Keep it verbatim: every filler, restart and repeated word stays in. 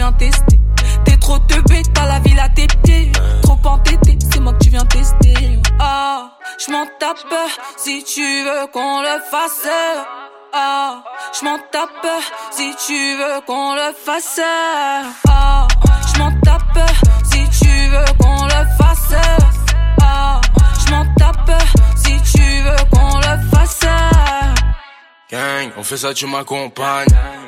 viens tester. T'es trop teubé, t'as la ville à tes pieds. Trop entêté, c'est moi que tu viens tester. Ah, j'm'en tape si tu veux qu'on le fasse. Ah, j'm'en tape si tu veux qu'on le fasse. Ah, j'm'en tape si tu veux qu'on le fasse. Ah, j'm'en tape si tu veux qu'on le fasse. Gang, on fait ça, tu m'accompagnes.